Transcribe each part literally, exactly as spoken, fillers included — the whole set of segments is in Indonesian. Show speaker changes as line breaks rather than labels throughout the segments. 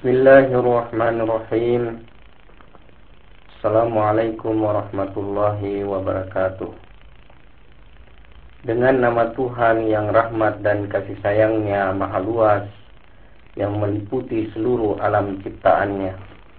Bismillahirrahmanirrahim. Assalamualaikum warahmatullahi wabarakatuh. Dengan nama Tuhan yang rahmat dan kasih sayangnya maha luas, yang meliputi seluruh alam ciptaannya.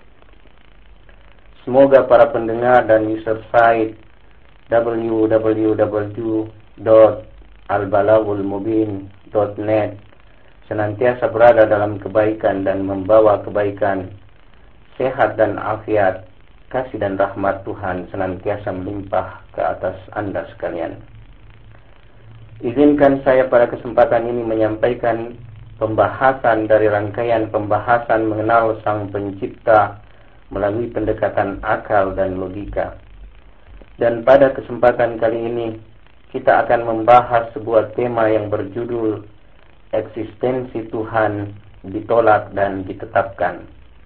Semoga para pendengar dan user site w w w dot al balaghul mubin dot net senantiasa berada dalam kebaikan dan membawa kebaikan, sehat dan afiat, kasih dan rahmat Tuhan senantiasa melimpah ke atas Anda sekalian. Izinkan saya pada kesempatan ini menyampaikan pembahasan dari rangkaian pembahasan mengenal Sang Pencipta melalui pendekatan akal dan logika. Dan pada kesempatan kali ini kita akan membahas sebuah tema yang berjudul eksistensi Tuhan ditolak dan ditetapkan.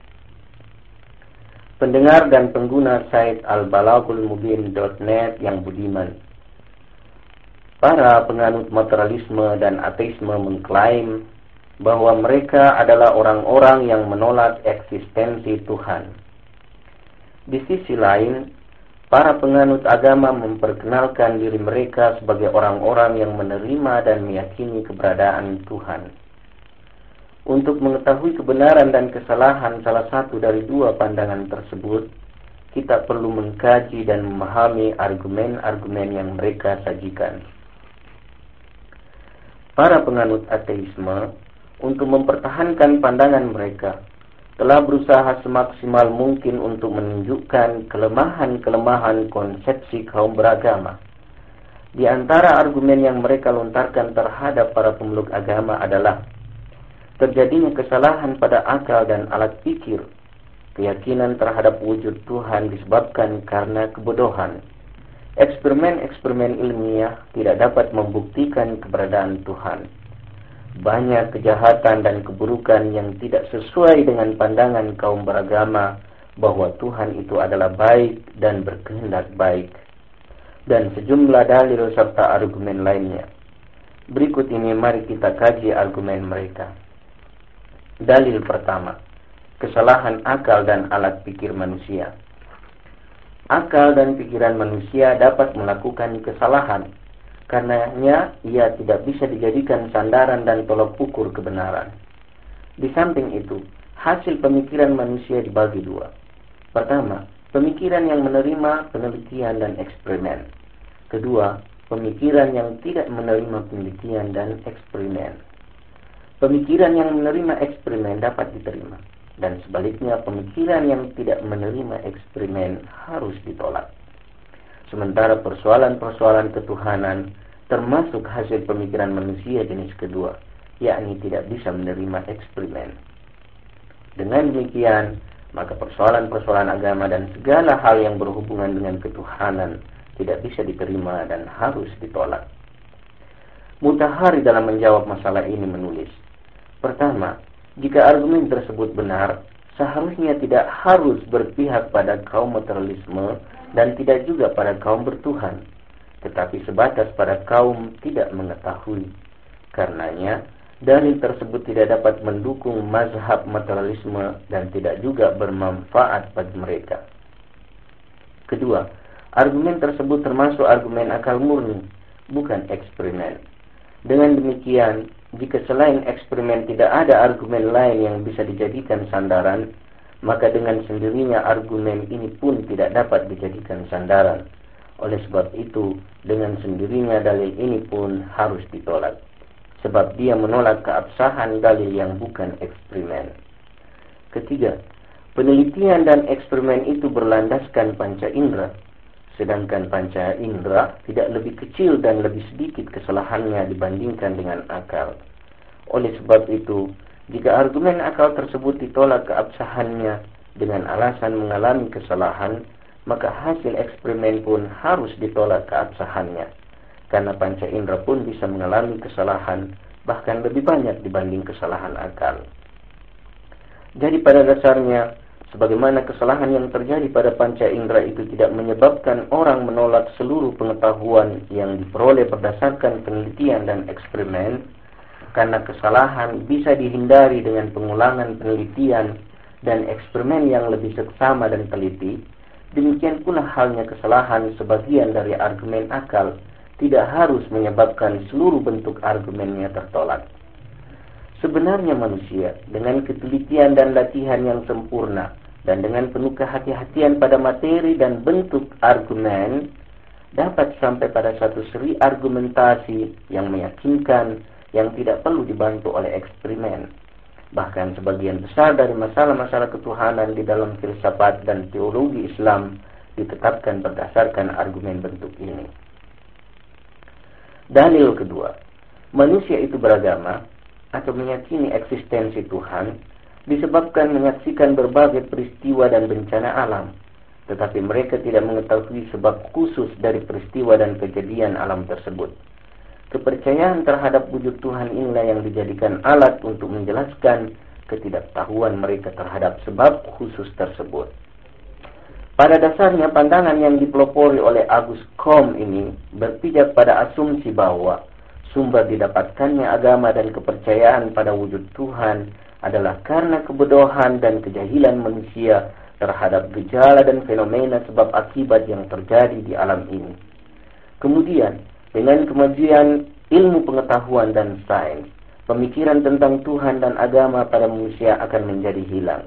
Pendengar dan pengguna site al balaghul mubin dot net yang budiman, para penganut materialisme dan ateisme mengklaim bahwa mereka adalah orang-orang yang menolak eksistensi Tuhan. Di sisi lain, para penganut agama memperkenalkan diri mereka sebagai orang-orang yang menerima dan meyakini keberadaan Tuhan. Untuk mengetahui kebenaran dan kesalahan salah satu dari dua pandangan tersebut, kita perlu mengkaji dan memahami argumen-argumen yang mereka sajikan. Para penganut ateisme, untuk mempertahankan pandangan mereka, telah berusaha semaksimal mungkin untuk menunjukkan kelemahan-kelemahan konsepsi kaum beragama. Di antara argumen yang mereka lontarkan terhadap para pemeluk agama adalah terjadinya kesalahan pada akal dan alat pikir. Keyakinan terhadap wujud Tuhan disebabkan karena kebodohan. Eksperimen-eksperimen ilmiah tidak dapat membuktikan keberadaan Tuhan. Banyak kejahatan dan keburukan yang tidak sesuai dengan pandangan kaum beragama bahwa Tuhan itu adalah baik dan berkehendak baik, dan sejumlah dalil serta argumen lainnya. Berikut ini mari kita kaji argumen mereka. Dalil pertama, kesalahan akal dan alat pikir manusia. Akal dan pikiran manusia dapat melakukan kesalahan, karenanya ia tidak bisa dijadikan sandaran dan tolok ukur kebenaran. Di samping itu, hasil pemikiran manusia dibagi dua. Pertama, pemikiran yang menerima penelitian dan eksperimen. Kedua, pemikiran yang tidak menerima penelitian dan eksperimen. Pemikiran yang menerima eksperimen dapat diterima, dan sebaliknya pemikiran yang tidak menerima eksperimen harus ditolak. Sementara persoalan-persoalan ketuhanan termasuk hasil pemikiran manusia jenis kedua, yakni tidak bisa menerima eksperimen. Dengan demikian, maka persoalan-persoalan agama dan segala hal yang berhubungan dengan ketuhanan tidak bisa diterima dan harus ditolak. Mutahari dalam menjawab masalah ini menulis, pertama, jika argumen tersebut benar, seharusnya tidak harus berpihak pada kaum materialisme dan tidak juga pada kaum bertuhan, tetapi sebatas pada kaum tidak mengetahui. Karenanya, dalil tersebut tidak dapat mendukung mazhab materialisme dan tidak juga bermanfaat bagi mereka. Kedua, argumen tersebut termasuk argumen akal murni, bukan eksperimen. Dengan demikian, jika selain eksperimen tidak ada argumen lain yang bisa dijadikan sandaran, maka dengan sendirinya argumen ini pun tidak dapat dijadikan sandaran. Oleh sebab itu, dengan sendirinya dalil ini pun harus ditolak, sebab dia menolak keabsahan dalil yang bukan eksperimen. Ketiga, penelitian dan eksperimen itu berlandaskan panca indera, sedangkan panca indera tidak lebih kecil dan lebih sedikit kesalahannya dibandingkan dengan akal. Oleh sebab itu, jika argumen akal tersebut ditolak keabsahannya dengan alasan mengalami kesalahan, maka hasil eksperimen pun harus ditolak keabsahannya, karena panca indera pun bisa mengalami kesalahan, bahkan lebih banyak dibanding kesalahan akal. Jadi pada dasarnya, sebagaimana kesalahan yang terjadi pada panca indera itu tidak menyebabkan orang menolak seluruh pengetahuan yang diperoleh berdasarkan penelitian dan eksperimen, karena kesalahan bisa dihindari dengan pengulangan penelitian dan eksperimen yang lebih seksama dan teliti, demikian pula halnya kesalahan sebagian dari argumen akal tidak harus menyebabkan seluruh bentuk argumennya tertolak. Sebenarnya manusia dengan ketelitian dan latihan yang sempurna dan dengan penuh kehati-hatian pada materi dan bentuk argumen dapat sampai pada satu seri argumentasi yang meyakinkan yang tidak perlu dibantu oleh eksperimen. Bahkan sebagian besar dari masalah-masalah ketuhanan di dalam filsafat dan teologi Islam ditetapkan berdasarkan argumen bentuk ini. Dalil kedua, manusia itu beragama atau meyakini eksistensi Tuhan disebabkan menyaksikan berbagai peristiwa dan bencana alam, tetapi mereka tidak mengetahui sebab khusus dari peristiwa dan kejadian alam tersebut. Kepercayaan terhadap wujud Tuhan inilah yang dijadikan alat untuk menjelaskan ketidaktahuan mereka terhadap sebab khusus tersebut. Pada dasarnya pandangan yang dipelopori oleh Auguste Comte ini berpijak pada asumsi bahwa sumber didapatkannya agama dan kepercayaan pada wujud Tuhan adalah karena kebodohan dan kejahilan manusia terhadap gejala dan fenomena sebab akibat yang terjadi di alam ini. Kemudian, dengan kemajuan ilmu pengetahuan dan sains, pemikiran tentang Tuhan dan agama pada manusia akan menjadi hilang.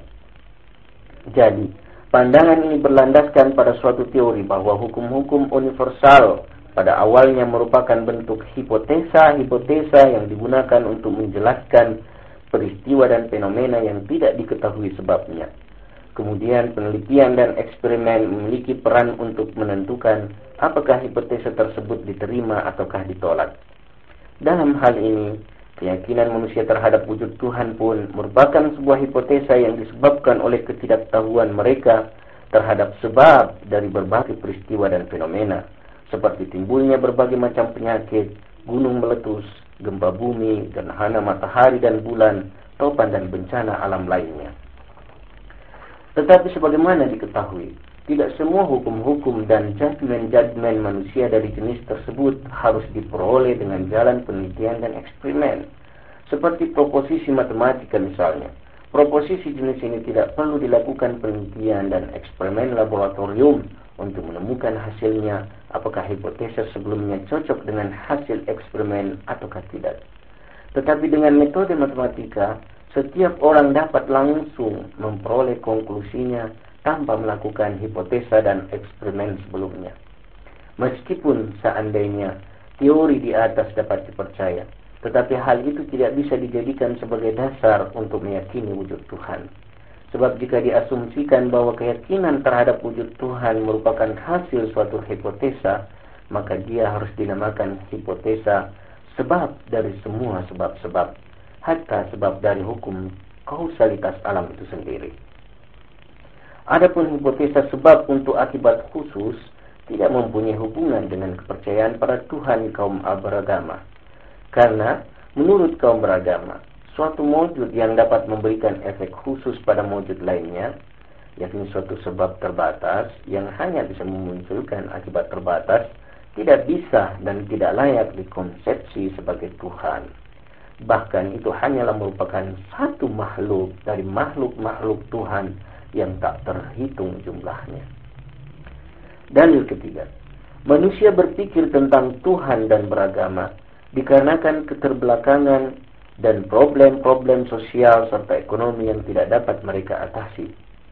Jadi, pandangan ini berlandaskan pada suatu teori bahwa hukum-hukum universal pada awalnya merupakan bentuk hipotesa-hipotesa yang digunakan untuk menjelaskan peristiwa dan fenomena yang tidak diketahui sebabnya. Kemudian penelitian dan eksperimen memiliki peran untuk menentukan apakah hipotesa tersebut diterima ataukah ditolak. Dalam hal ini, keyakinan manusia terhadap wujud Tuhan pun merupakan sebuah hipotesa yang disebabkan oleh ketidaktahuan mereka terhadap sebab dari berbagai peristiwa dan fenomena, seperti timbulnya berbagai macam penyakit, gunung meletus, gempa bumi, gerhana matahari dan bulan, topan dan bencana alam lainnya. Tetapi sebagaimana diketahui, tidak semua hukum-hukum dan judgment-judgment manusia dari jenis tersebut harus diperoleh dengan jalan penelitian dan eksperimen. Seperti proposisi matematika misalnya. Proposisi jenis ini tidak perlu dilakukan penelitian dan eksperimen laboratorium untuk menemukan hasilnya apakah hipotesa sebelumnya cocok dengan hasil eksperimen ataukah tidak. Tetapi dengan metode matematika, setiap orang dapat langsung memperoleh konklusinya tanpa melakukan hipotesa dan eksperimen sebelumnya. Meskipun seandainya teori di atas dapat dipercaya, tetapi hal itu tidak bisa dijadikan sebagai dasar untuk meyakini wujud Tuhan. Sebab jika diasumsikan bahwa keyakinan terhadap wujud Tuhan merupakan hasil suatu hipotesa, maka dia harus dinamakan hipotesa sebab dari semua sebab-sebab, hatta sebab dari hukum kausalitas alam itu sendiri. Adapun hipotesa sebab untuk akibat khusus tidak mempunyai hubungan dengan kepercayaan pada Tuhan kaum beragama. Karena menurut kaum beragama, suatu mawjud yang dapat memberikan efek khusus pada mawjud lainnya, yakni suatu sebab terbatas yang hanya bisa memunculkan akibat terbatas, tidak bisa dan tidak layak dikonsepsi sebagai Tuhan. Bahkan itu hanyalah merupakan satu makhluk dari makhluk-makhluk Tuhan yang tak terhitung jumlahnya. Dalil ketiga, manusia berpikir tentang Tuhan dan beragama dikarenakan keterbelakangan dan problem-problem sosial serta ekonomi yang tidak dapat mereka atasi.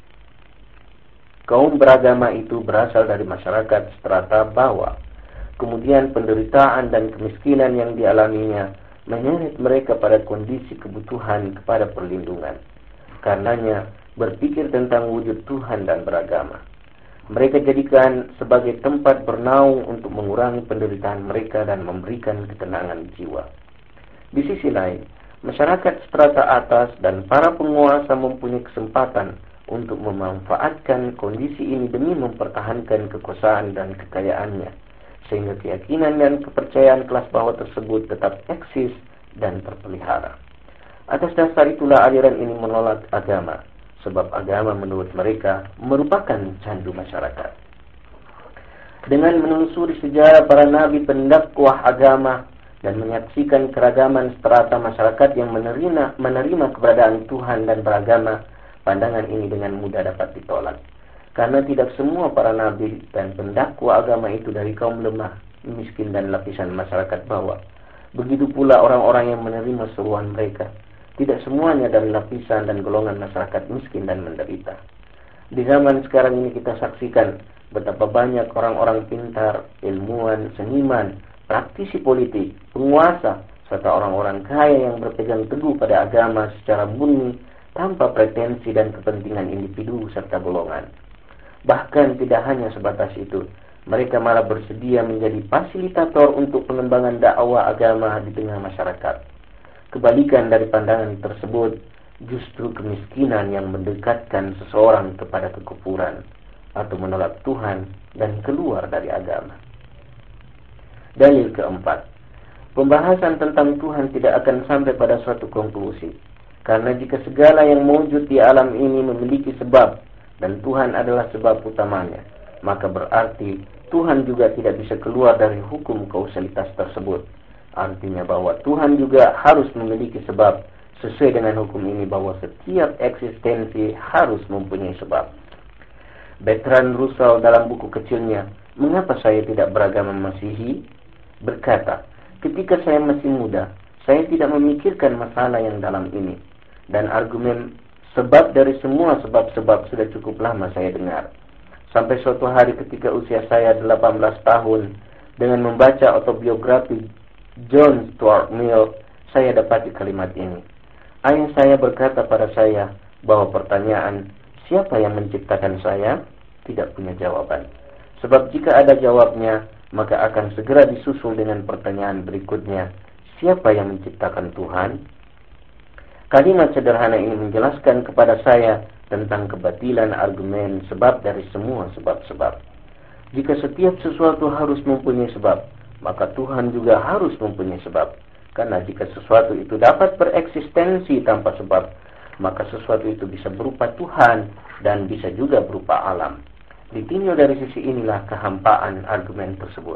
Kaum beragama itu berasal dari masyarakat strata bawah. Kemudian penderitaan dan kemiskinan yang dialaminya menyeret mereka pada kondisi kebutuhan kepada perlindungan. Karenanya, berpikir tentang wujud Tuhan dan beragama, mereka jadikan sebagai tempat bernaung untuk mengurangi penderitaan mereka dan memberikan ketenangan jiwa. Di sisi lain, masyarakat strata atas dan para penguasa mempunyai kesempatan untuk memanfaatkan kondisi ini demi mempertahankan kekuasaan dan kekayaannya, sehingga keyakinan dan kepercayaan kelas bawah tersebut tetap eksis dan terpelihara. Atas dasar itulah aliran ini menolak agama, sebab agama menurut mereka merupakan candu masyarakat. Dengan menelusuri sejarah para nabi pendakwah agama dan menyaksikan keragaman strata masyarakat yang menerima, menerima keberadaan Tuhan dan beragama, pandangan ini dengan mudah dapat ditolak. Karena tidak semua para nabi dan pendakwa agama itu dari kaum lemah, miskin dan lapisan masyarakat bawah. Begitu pula orang-orang yang menerima seruan mereka. Tidak semuanya dari lapisan dan golongan masyarakat miskin dan menderita. Di zaman sekarang ini kita saksikan betapa banyak orang-orang pintar, ilmuwan, seniman, praktisi politik, penguasa, serta orang-orang kaya yang berpegang teguh pada agama secara murni tanpa pretensi dan kepentingan individu serta golongan. Bahkan tidak hanya sebatas itu, mereka malah bersedia menjadi fasilitator untuk pengembangan dakwah agama di tengah masyarakat. Kebalikan dari pandangan tersebut, justru kemiskinan yang mendekatkan seseorang kepada kekufuran atau menolak Tuhan dan keluar dari agama. Dalil keempat, pembahasan tentang Tuhan tidak akan sampai pada suatu konklusi. Karena jika segala yang mewujud di alam ini memiliki sebab, dan Tuhan adalah sebab utamanya, maka berarti Tuhan juga tidak bisa keluar dari hukum kausalitas tersebut. Artinya bahwa Tuhan juga harus memiliki sebab, sesuai dengan hukum ini bahwa setiap eksistensi harus mempunyai sebab. Bertrand Russell dalam buku kecilnya, Mengapa Saya Tidak Beragama Masihi, berkata, ketika saya masih muda, saya tidak memikirkan masalah yang dalam ini, dan argumen sebab dari semua sebab-sebab sudah cukup lama saya dengar. Sampai suatu hari ketika usia saya delapan belas tahun, dengan membaca autobiografi John Stuart Mill, saya dapati kalimat ini. Ayah saya berkata pada saya bahwa pertanyaan, siapa yang menciptakan saya? Tidak punya jawaban. Sebab jika ada jawabnya, maka akan segera disusul dengan pertanyaan berikutnya, siapa yang menciptakan Tuhan? Kalimat sederhana ini menjelaskan kepada saya tentang kebatilan argumen sebab dari semua sebab-sebab. Jika setiap sesuatu harus mempunyai sebab, maka Tuhan juga harus mempunyai sebab. Karena jika sesuatu itu dapat bereksistensi tanpa sebab, maka sesuatu itu bisa berupa Tuhan dan bisa juga berupa alam. Ditinjau dari sisi inilah kehampaan argumen tersebut.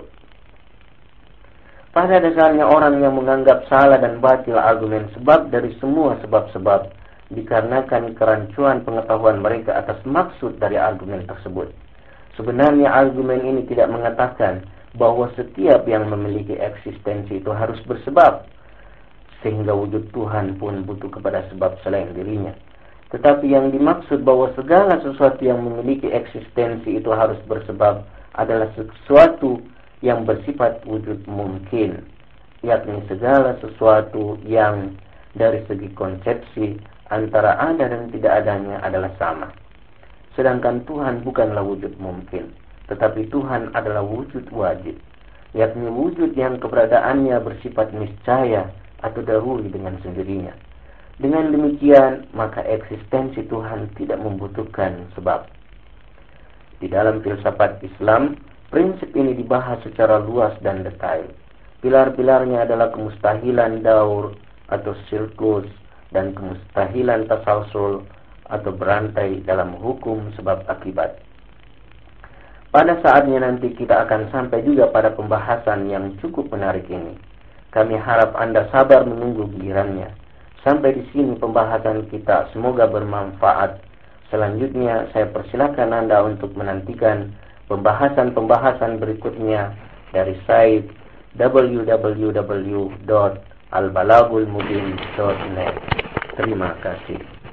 Pada dasarnya orang yang menganggap salah dan batil argumen sebab dari semua sebab-sebab dikarenakan kerancuan pengetahuan mereka atas maksud dari argumen tersebut. Sebenarnya argumen ini tidak mengatakan bahwa setiap yang memiliki eksistensi itu harus bersebab, sehingga wujud Tuhan pun butuh kepada sebab selain dirinya. Tetapi yang dimaksud bahwa segala sesuatu yang memiliki eksistensi itu harus bersebab adalah sesuatu yang bersifat wujud mungkin, yakni segala sesuatu yang dari segi konsepsi antara ada dan tidak adanya adalah sama. Sedangkan Tuhan bukanlah wujud mungkin, tetapi Tuhan adalah wujud wajib, yakni wujud yang keberadaannya bersifat niscaya atau daruri dengan sendirinya. Dengan demikian, maka eksistensi Tuhan tidak membutuhkan sebab. Di dalam filsafat Islam, prinsip ini dibahas secara luas dan detail. Pilar-pilarnya adalah kemustahilan daur atau sirkus dan kemustahilan tasalsul atau berantai dalam hukum sebab akibat. Pada saatnya nanti kita akan sampai juga pada pembahasan yang cukup menarik ini. Kami harap Anda sabar menunggu gilirannya. Sampai di sini pembahasan kita, semoga bermanfaat. Selanjutnya saya persilakan Anda untuk menantikan pembahasan-pembahasan berikutnya dari site w w w dot al balagul mubin dot net. Terima kasih.